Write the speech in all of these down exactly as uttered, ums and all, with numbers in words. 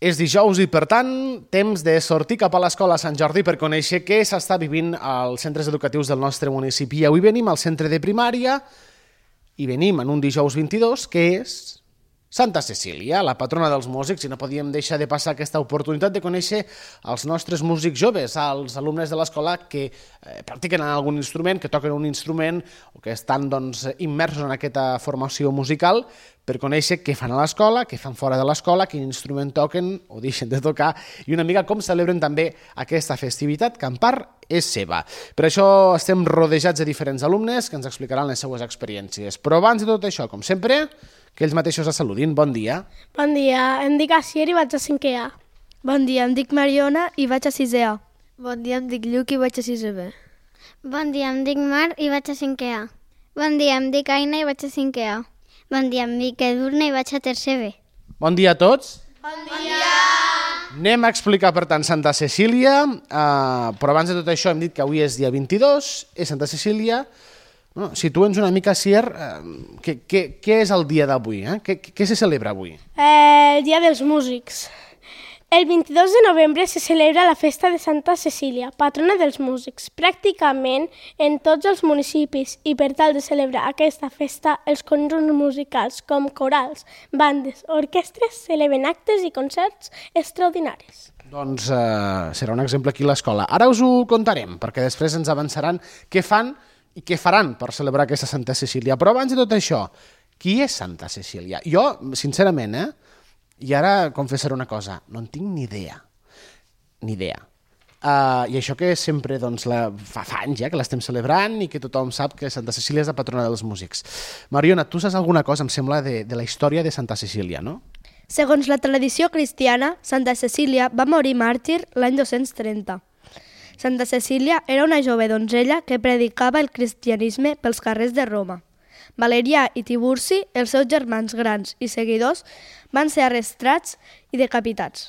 És dijous i, per tant, temps de sortir cap a l'escola Sant Jordi per conèixer què s'està vivint als centres educatius del nostre municipi. I avui venim al centre de primària i venim en un dijous vint-i-dos, que és Santa Cecília, la patrona dels músics, i no podíem deixar de passar aquesta oportunitat de conèixer els nostres músics joves, els alumnes de l'escola que eh, practiquen algun instrument, que toquen un instrument o que estan doncs, immersos en aquesta formació musical, per conèixer què fan a l'escola, què fan fora de l'escola, quin instrument toquen o deixen de tocar, i una mica com celebren també aquesta festivitat, que en part és seva. Per això estem rodejats de diferents alumnes que ens explicaran les seues experiències. Però abans de tot això, com sempre, que ells mateixos es saludin. Bon dia. Bon dia, em dic Asier i vaig a cinquè A. Bon dia, em dic Mariona i vaig a sisè A. Bon dia, em dic Lluc i vaig a sisè B. Bon dia, em dic Mar i vaig a cinquè A. Bon dia, em dic Aina i vaig a cinquè A. Bon dia, em dic Edurne i vaig a tercer B. Bon dia a tots. Bon dia! Anem a explicar, per tant, Santa Cecília, eh, però abans de tot això hem dit que avui és dia vint-i-dos, és Santa Cecília. No, situa'ns una mica, Sier, eh, què, què, què és el dia d'avui? Eh? Què, què se celebra avui? Eh, el dia dels músics. El vint-i-dos de novembre se celebra la festa de Santa Cecília, patrona dels músics, pràcticament en tots els municipis, i per tal de celebrar aquesta festa, els conjunts musicals com corals, bandes, orquestres celebren actes i concerts extraordinaris. Doncs eh, serà un exemple aquí a l'escola. Ara us ho contarem, perquè després ens avançaran què fan i què faran per celebrar aquesta Santa Cecília. Però abans de tot això, qui és Santa Cecília? Jo, sincerament, eh, i ara confessaré una cosa, no en tinc ni idea, ni idea. Uh, I això que sempre doncs, la, fa, fa anys ja que l'estem celebrant i que tothom sap que Santa Cecília és la patrona dels músics. Mariona, tu saps alguna cosa, em sembla, de, de la història de Santa Cecília, no? Segons la tradició cristiana, Santa Cecília va morir màrtir l'any dos-cents trenta. Santa Cecília era una jove donzella que predicava el cristianisme pels carrers de Roma. Valerià i Tiburci, els seus germans grans i seguidors, van ser arrestats i decapitats.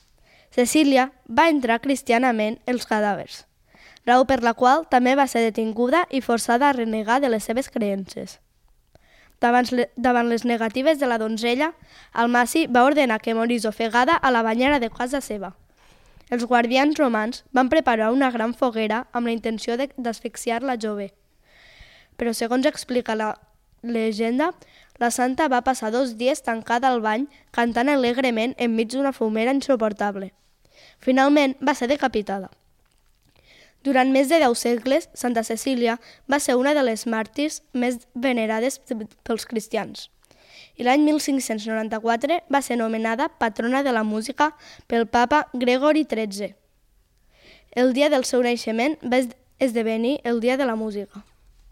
Cecília va entrar cristianament els cadàvers, raó per la qual també va ser detinguda i forçada a renegar de les seves creences. Davant, le, davant les negatives de la donzella, el Massi va ordenar que morís ofegada a la banyera de casa seva. Els guardians romans van preparar una gran foguera amb la intenció d'asfixiar la jove. Però segons explica la llegenda, la santa va passar dos dies tancada al bany cantant alegrement enmig d'una fumera insuportable. Finalment va ser decapitada. Durant més de deu segles, Santa Cecília va ser una de les màrtirs més venerades pels cristians. I l'any mil cinc-cents noranta-quatre va ser nomenada patrona de la música pel papa Gregori tretze. El dia del seu naixement va esdevenir el dia de la música.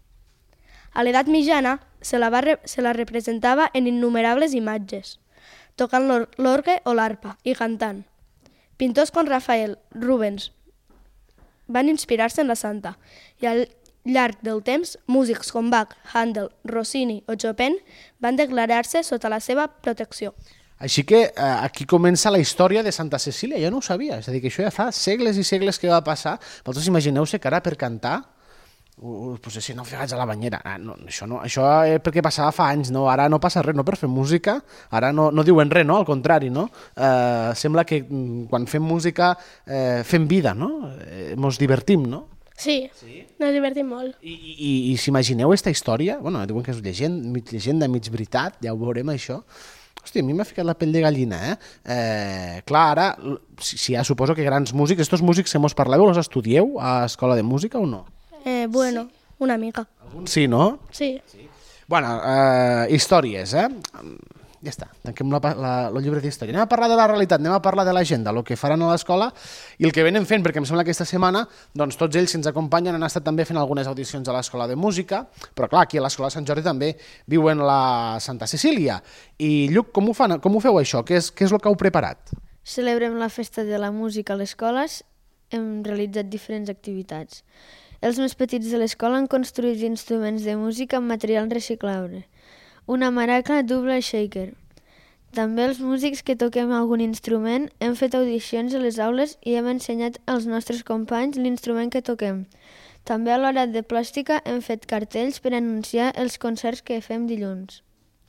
A l'edat mitjana se la, va re- se la representava en innumerables imatges, tocant l'or- l'orgue o l'arpa i cantant. Pintors com Rafael, Rubens van inspirar-se en la santa i al llarg del temps, músics com Bach, Handel, Rossini o Chopin van declarar-se sota la seva protecció. Així que eh, aquí comença la història de Santa Cecília, jo no ho sabia, és a dir, que això ja fa segles i segles que va passar. Vosaltres imagineu-se que ara per cantar Uh, pues si no fegats a la banyera, ah, no, això, no, això és perquè passava fa anys, no? Ara no passa res, no per fer música, ara no, no diuen res, no? Al contrari, no? Eh, sembla que quan fem música eh, fem vida, no? Eh, mos divertim, no? Sí, sí, ens divertim molt. I, i, i si imagineu aquesta història, bueno, diuen que és llegenda, mig llegenda, mig veritat, ja ho veurem això. Hòstia, a mi m'ha ficat la pell de gallina, eh? eh clar, ara, si, si ja suposo que grans músics, estos músics que mos parleu, els estudieu a escola de música o no? Eh, bueno, sí. Una mica. Alguns sí, no? Sí. sí. Bueno, eh, històries, eh? Ja està, tanquem la, la, el llibre d'història. Anem a parlar de la realitat, anem a parlar de l'agenda, el que faran a l'escola i el que venen fent, perquè em sembla que aquesta setmana doncs, tots ells que ens acompanyen han estat també fent algunes audicions a l'escola de música, però clar, aquí a l'escola de Sant Jordi també viuen la Santa Cecília. I Lluc, com ho, fan, com ho feu això? Què és, què és el que heu preparat? Celebrem la festa de la música a les escoles, hem realitzat diferents activitats. Els més petits de l'escola han construït instruments de música amb material reciclable, una maraca double shaker. També els músics que toquem algun instrument hem fet audicions a les aules i hem ensenyat als nostres companys l'instrument que toquem. També a l'hora de plàstica hem fet cartells per anunciar els concerts que fem dilluns.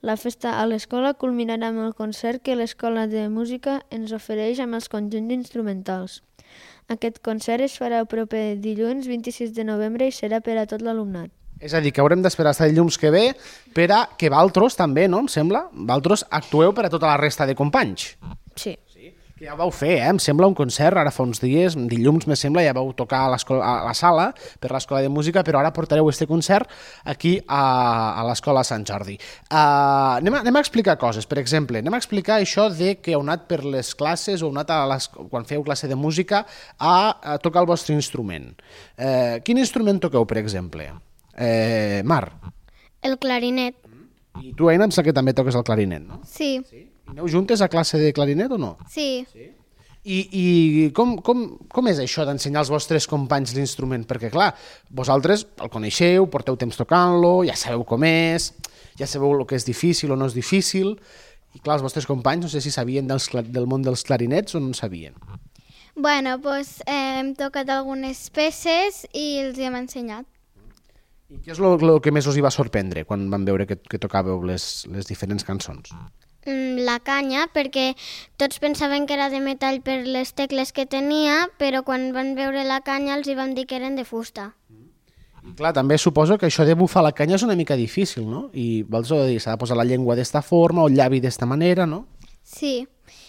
La festa a l'escola culminarà amb el concert que l'Escola de Música ens ofereix amb els conjunts instrumentals. Aquest concert es farà el proper dilluns vint-i-sis de novembre i serà per a tot l'alumnat. És a dir, que haurem d'esperar fins dilluns que ve per a que vosaltres també, no? Em sembla, vosaltres actueu per a tota la resta de companys. Sí. Que ja ho vau fer, eh? Em sembla un concert, ara fa uns dies, dilluns me sembla, ja vau tocar a, a la sala per l'Escola de Música, però ara portareu este concert aquí a, a l'Escola Sant Jordi. Uh, anem, a, anem a explicar coses, per exemple, anem a explicar això de que heu anat per les classes o heu anat a les, quan feu classe de música a, a tocar el vostre instrument. Uh, quin instrument toqueu, per exemple? Uh, Mar? El clarinet. I tu, Aina, em sembla que també toques el clarinet, no? Sí. Sí? I aneu juntes a classe de clarinet o no? Sí. Sí? I, i com, com, com és això d'ensenyar als vostres companys l'instrument? Perquè, clar, vosaltres el coneixeu, porteu temps tocant-lo, ja sabeu com és, ja sabeu el que és difícil o no és difícil, i clar, els vostres companys no sé si sabien dels, del món dels clarinets o no en sabien. Bueno, doncs eh, hem tocat algunes peces i els hi hem ensenyat. I què és el que més us hi va sorprendre quan van veure que, que tocàveu les, les diferents cançons? La canya, perquè tots pensaven que era de metall per les tecles que tenia, però quan van veure la canya els hi vam dir que eren de fusta. I clar, també suposo que això de bufar la canya és una mica difícil, no? I vols dir, s'ha de posar la llengua d'esta forma o el llavi d'esta manera, no? Sí.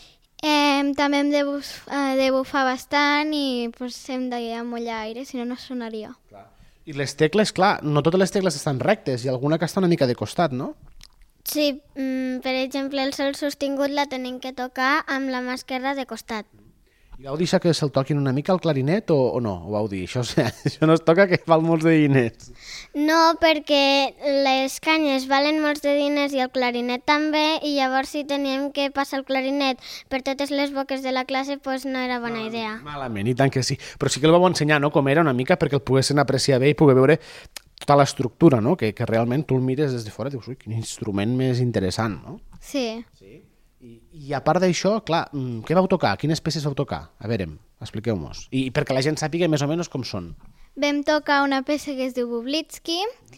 Eh, també hem de, buf, eh, de bufar bastant i pues, hem d'amollar aire, si no, no sonaria. Clar. I les tecles, clar, no totes les tecles estan rectes, i alguna que està una mica de costat, no? Sí, mm, per exemple, el sol sostingut la tenim que tocar amb la mà esquerra de costat. I vau deixar que se'l toquin una mica el clarinet o, o no? O vau dir, això, això no es toca, que val molts de diners? No, perquè les canyes valen molts de diners i el clarinet també, i llavors si teníem que passar el clarinet per totes les boques de la classe, doncs no era bona idea. Malament, i tant que sí. Però sí que el vau ensenyar, no?, com era una mica, perquè el poguessin apreciar bé i poder veure tota l'estructura, no?, que, que realment tu el mires des de fora i dius, ui, quin instrument més interessant, no? Sí. Sí. I, i a part d'això, clar, què vau tocar? Quines peces vau tocar? A veure, expliqueu-nos. I perquè la gent sàpiga més o menys com són. Vam tocar una peça que es diu Bublitsky,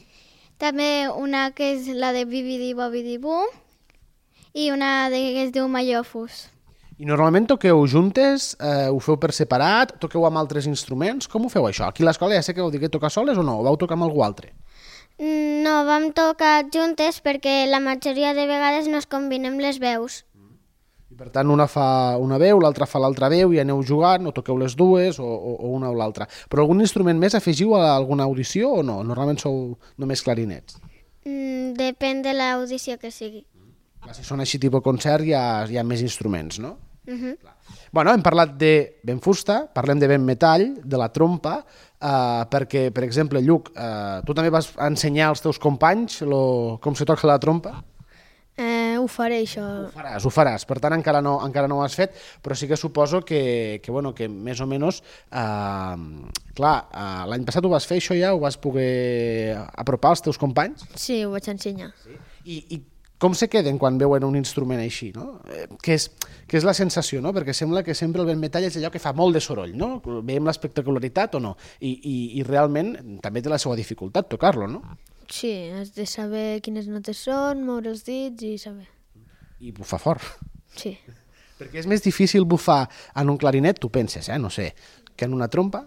també una que és la de Bibidi Bobidi Bu i una de, que es diu Mallofus. I normalment toqueu juntes, eh, ho feu per separat, toqueu amb altres instruments? Com ho feu això? Aquí a l'escola ja sé que vau dir que tocar soles o no? O vau tocar amb algú altre? No, vam tocar juntes perquè la majoria de vegades no es combinem les veus. I per tant, una fa una veu, l'altra fa l'altra veu i aneu jugant, o toqueu les dues, o, o, o una o l'altra. Però algun instrument més afegiu a alguna audició o no? Normalment sou només clarinets? Mm, depèn de l'audició que sigui. Clar, si són així tipus concert hi ha, hi ha més instruments, no? Uh-huh. Bueno, hem parlat de vent fusta, parlem de vent metall, de la trompa, eh, perquè, per exemple, Lluc, eh, tu també vas ensenyar als teus companys lo, com se toca la trompa? Eh, ho faré, això. Ho faràs, ho faràs. Per tant, encara no, encara no ho has fet, però sí que suposo que, que, bueno, que més o menys, eh, clar, eh, l'any passat ho vas fer, això ja ho vas poder apropar als teus companys? Sí, ho vaig ensenyar. Sí. I, i com se queden quan veuen un instrument així, no? Eh, què és, què és la sensació, no? Perquè sembla que sempre el vent metall és allò que fa molt de soroll, no? Veiem l'espectacularitat o no? I, i, i realment també té la seva dificultat tocar-lo, no? Sí, has de saber quines notes són, moure els dits i saber. I bufar fort. Sí. Perquè és més difícil bufar en un clarinet, tu penses, eh? No sé, que en una trompa?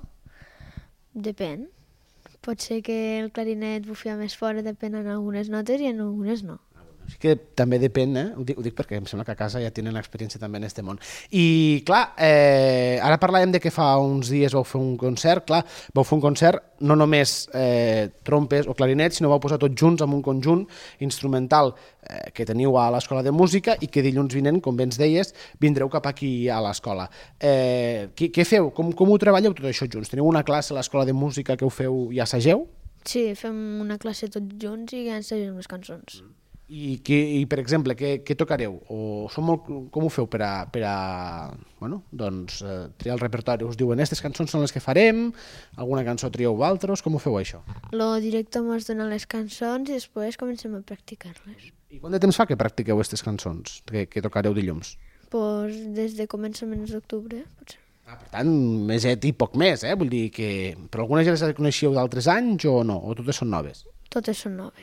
Depèn. Pot ser que el clarinet bufia més fort, depèn en algunes notes i en algunes no. Així que també depèn, eh? Ho dic, ho dic perquè em sembla que a casa ja tenen l'experiència també en este món. I, clar, eh, ara parlàvem de que fa uns dies vau fer un concert, clar, vau fer un concert no només eh, trompes o clarinets, sinó vau posar tots junts en un conjunt instrumental eh, que teniu a l'Escola de Música i que dilluns vinent, com bé ens deies, vindreu cap aquí a l'escola. Eh, què, què feu? Com, com ho treballeu tot això junts? Teniu una classe a l'Escola de Música que ho feu i assageu? Sí, fem una classe tots junts i ensagem les cançons. I, que, i per exemple, què, què tocareu? O som molt, com ho feu per a, per a bueno, doncs, eh, triar el repertori? Us diuen, aquestes cançons són les que farem, alguna cançó trieu vosaltres, com ho feu això? El director ens dona les cançons i després comencem a practicar-les. I quant de temps fa que practiqueu aquestes cançons que, que tocareu dilluns? Pues des de començaments d'octubre, potser. Ah, per tant, meset i poc més, eh? Vull dir que... Però algunes ja les coneixíeu d'altres anys o no? O totes són noves? Totes són noves.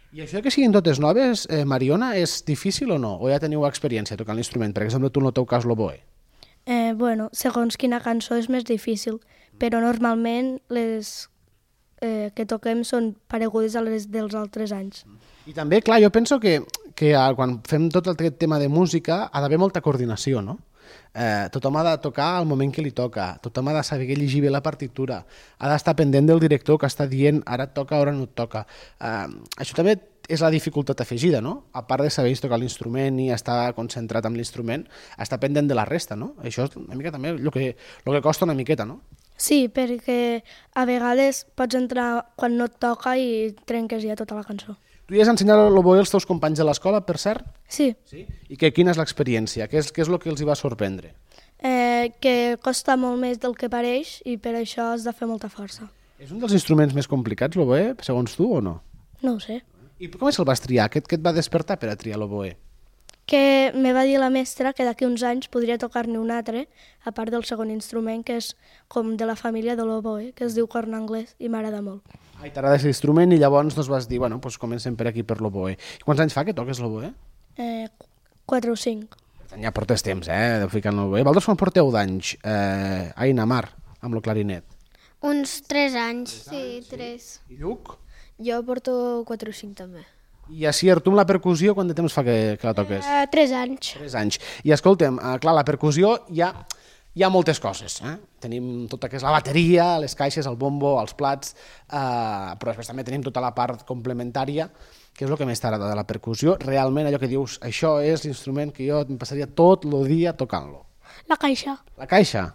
I això que siguin totes noves, eh, Mariona, és difícil o no? O ja teniu experiència tocant l'instrument? Per exemple, tu en el teu cas l'oboe. Eh, bueno, segons quina cançó és més difícil, però normalment les eh, que toquem són paregudes a les dels altres anys. I també, clar, jo penso que, que quan fem tot aquest tema de música ha d'haver molta coordinació, no? Eh, tothom ha de tocar al moment que li toca, tothom ha de saber llegir bé la partitura, ha d'estar pendent del director que està dient ara et toca, ara no et toca. Eh, això també és la dificultat afegida, no? A part de saber tocar l'instrument i estar concentrat en l'instrument, estar pendent de la resta, no? Això és una mica també el que, el que costa una miqueta, no? Sí, perquè a vegades pots entrar quan no et toca i trenques ja tota la cançó. Tu ja has ensenyat l'oboe als teus companys de l'escola, per cert? Sí, Sí. I que, quina és l'experiència? Què és, què és el que els hi va sorprendre? eh, que costa molt més del que pareix i per això has de fer molta força. És un dels instruments més complicats, l'oboe, segons tu, o no? No ho sé. I com és que el vas triar? Què, què et va despertar per a triar l'oboe? Que me va dir la mestra que d'aquí uns anys podria tocar-ne un altre, a part del segon instrument, que és com de la família de l'oboe, que es diu corn anglès, i m'agrada molt. Ai, t'agrada aquest instrument i llavors doncs, vas dir, bueno, doncs comencem per aquí per l'oboe. I quants anys fa que toques l'oboe? Eh, quatre o cinc. Per tant, ja portes temps, eh, de ficar en l'oboe. Vosaltres quan porteu d'anys, eh, Aina, Mar, amb el clarinet? Uns tres anys. Sí, tres. I Lluc? Jo porto quatre o cinc també. I Asier, tu amb la percussió, quant de temps fa que, que la toques? Eh, tres anys. Tres anys. I escolta'm, eh, clar, la percussió hi ha, hi ha moltes coses. Eh? Tenim tot el que és la bateria, les caixes, el bombo, els plats, eh, però després també tenim tota la part complementària, que és el que més t'agrada de la percussió. Realment allò que dius, això és l'instrument que jo em passaria tot el dia tocant-lo. La caixa. La caixa?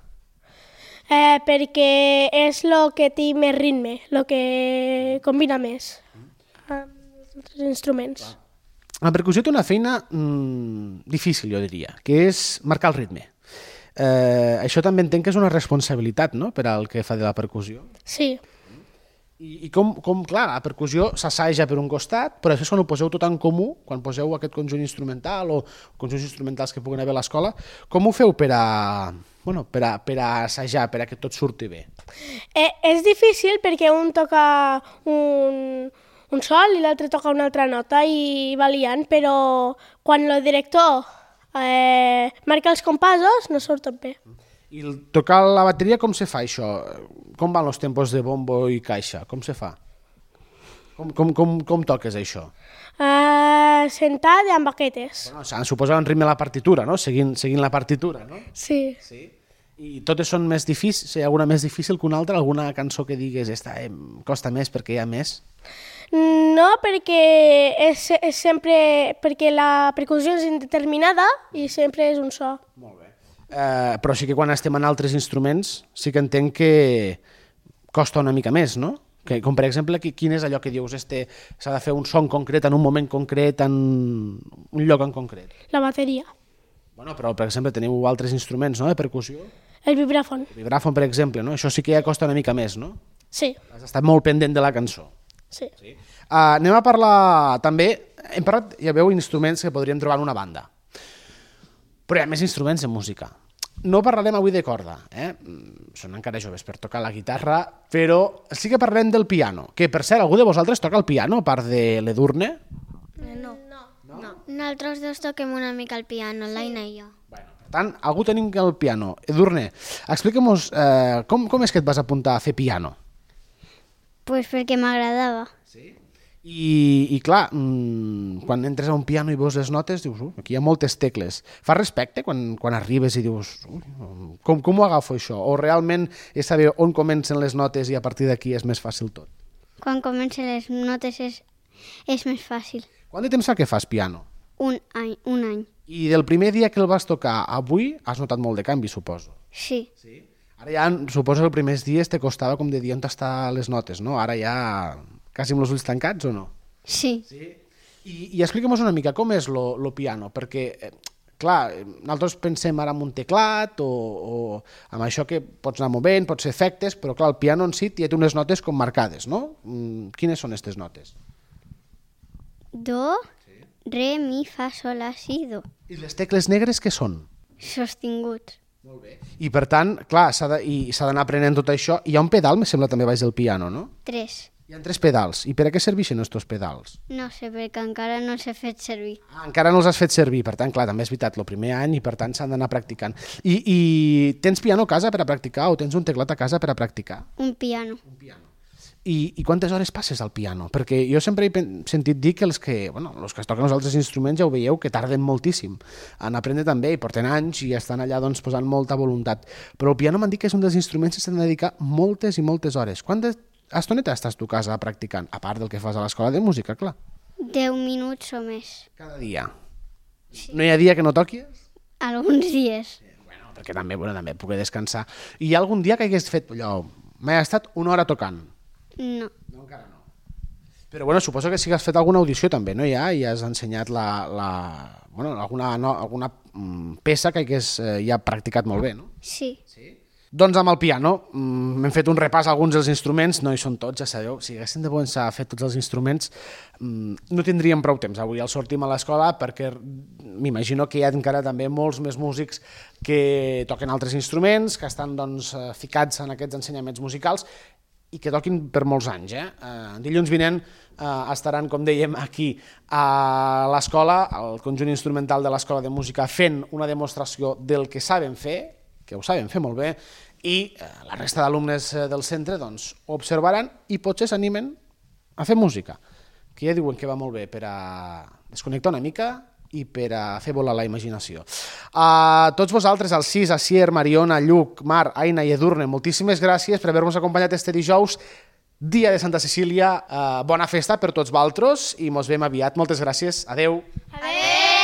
Eh, perquè és el que té més ritme, el que combina més amb els altres instruments. La percussió té una feina mm, difícil, jo diria, que és marcar el ritme. Eh, això també entenc que és una responsabilitat, no?, per al que fa de la percussió. Sí. I, i com, com, clar, la percussió s'assaja per un costat, però després quan ho poseu tot en comú, quan poseu aquest conjunt instrumental o conjunts instrumentals que puguen haver a l'escola, com ho feu per a, bueno, per a, per a assajar, per a que tot surti bé? Eh, és difícil perquè un toca un, un sol i l'altre toca una altra nota i va liant, però quan el director eh, marca els compassos no surten bé. I el, tocar la bateria, com se fa això? Com van els tempos de bombo i caixa? Com se fa? Com, com, com, com toques això? Eh, sentat amb baquetes. Bueno, s'han de suposar en ritme la partitura, no? Seguint, seguint la partitura, no? Sí. Sí. I totes són més difícils, hi ha alguna més difícil que una altra? Alguna cançó que digues, esta eh, costa més perquè hi ha més? No, perquè és, és sempre perquè la percussió és indeterminada i sempre és un so. Molt bé. Eh, però sí que quan estem en altres instruments sí que entenc que costa una mica més, no? Que, com per exemple, quin és allò que dius, este s'ha de fer un son concret en un moment concret, en un lloc en concret? La bateria. Bueno, però per exemple teniu altres instruments, no?, de percussió. El vibràfon. El vibràfon, per exemple, no? Això sí que ja costa una mica més, no? Sí. Has estat molt pendent de la cançó. Sí. Sí. Uh, anem a parlar també, hem parlat, ja veu, instruments que podríem trobar en una banda. Però hi ha més instruments de música. No parlarem avui de corda, eh? Són encara joves per tocar la guitarra, però sí que parlarem del piano, que per cert, algú de vosaltres toca el piano, a part de l'Edurne? Eh, no. No. Nosaltres dos toquem una mica el piano, sí. l'Aina i jo. Bueno, per tant, algú tenim el piano. Edurne, explica'm-nos eh, com, com és que et vas apuntar a fer piano? Pues perquè m'agradava. Sí? I, i clar, mmm, quan entres a un piano i veus les notes, dius, uh, aquí hi ha moltes tecles. Fa respecte quan, quan arribes i dius, uh, com, com ho agafo això? O realment és saber on comencen les notes i a partir d'aquí és més fàcil tot? Quan comencen les notes és, és més fàcil. Quant de temps fa que fas piano? Un any, un any. I del primer dia que el vas tocar a avui has notat molt de canvi, suposo. Sí. Sí? Ara ja, suposo que els primers dies te costava com de dir on estan les notes, no? Ara ja quasi amb els ulls tancats o no? Sí. Sí? I, i explica'm una mica com és lo, lo piano, perquè, eh, clar, nosaltres pensem ara en un teclat o, o amb això que pots anar movent, pots fer efectes, però clar, el piano en si ja té unes notes com marcades, no? Mm, quines són aquestes notes? Do, sí. Re, mi, fa, sol, la, si, do. I les tecles negres què són? Sostinguts. Molt bé. I per tant, clar, s'ha de, i s'ha d'anar aprenent tot això. Hi ha un pedal, me sembla, també baix del piano, no? Tres. Hi ha tres pedals. I per a què serveixen estos pedals? No sé, perquè encara no s'ha fet servir. Ah, encara no els has fet servir, per tant, clar, també és veritat, el primer any i per tant s'han d'anar practicant. I, I tens piano a casa per a practicar o tens un teclat a casa per a practicar? Un piano. Un piano. I, I quantes hores passes al piano? Perquè jo sempre he sentit dir que els que, bueno, els que es toquen els altres instruments ja ho veieu que tarden moltíssim en aprendre també i porten anys i estan allà doncs, posant molta voluntat. Però el piano m'han dit que és un dels instruments que s'han de dedicar moltes i moltes hores. Quantes estoneta estàs tu a casa practicant? A part del que fas a l'escola de música, clar. Deu minuts o més. Cada dia? Sí. No hi ha dia que no toquis? Alguns dies. Bueno, perquè també, bueno, també puc descansar. I hi ha algun dia que hagués fet allò? M'he estat una hora tocant? No. No, encara no. Però bueno, suposo que sí que has fet alguna audició també, no? Ja, i has ensenyat la, la, bueno, alguna, no, alguna mm, peça que hagués eh, ja practicat molt bé, no? Sí. Sí? Doncs amb el piano mm, hem fet un repàs a alguns dels instruments, no hi són tots, ja sabeu, si haguéssim de començar a fer tots els instruments mm, no tindríem prou temps. Avui el sortim a l'escola perquè m'imagino que hi ha encara també molts més músics que toquen altres instruments, que estan doncs, ficats en aquests ensenyaments musicals i que toquin per molts anys. Eh? Uh, dilluns vinent uh, estaran, com dèiem, aquí a l'escola, al conjunt instrumental de l'Escola de Música, fent una demostració del que saben fer, que ho saben fer molt bé, i uh, la resta d'alumnes del centre doncs, ho observaran i potser s'animen a fer música, que ja diuen que va molt bé per a desconnectar una mica i per a fer volar la imaginació. A tots vosaltres, al Cis, Asier, Mariona, Lluc, Mar, Aina i Edurne, moltíssimes gràcies per haver-nos acompanyat este dijous, dia de Santa Cecília. Uh, bona festa per tots vosaltres i mos veiem aviat. Moltes gràcies. Adeu. Adeu.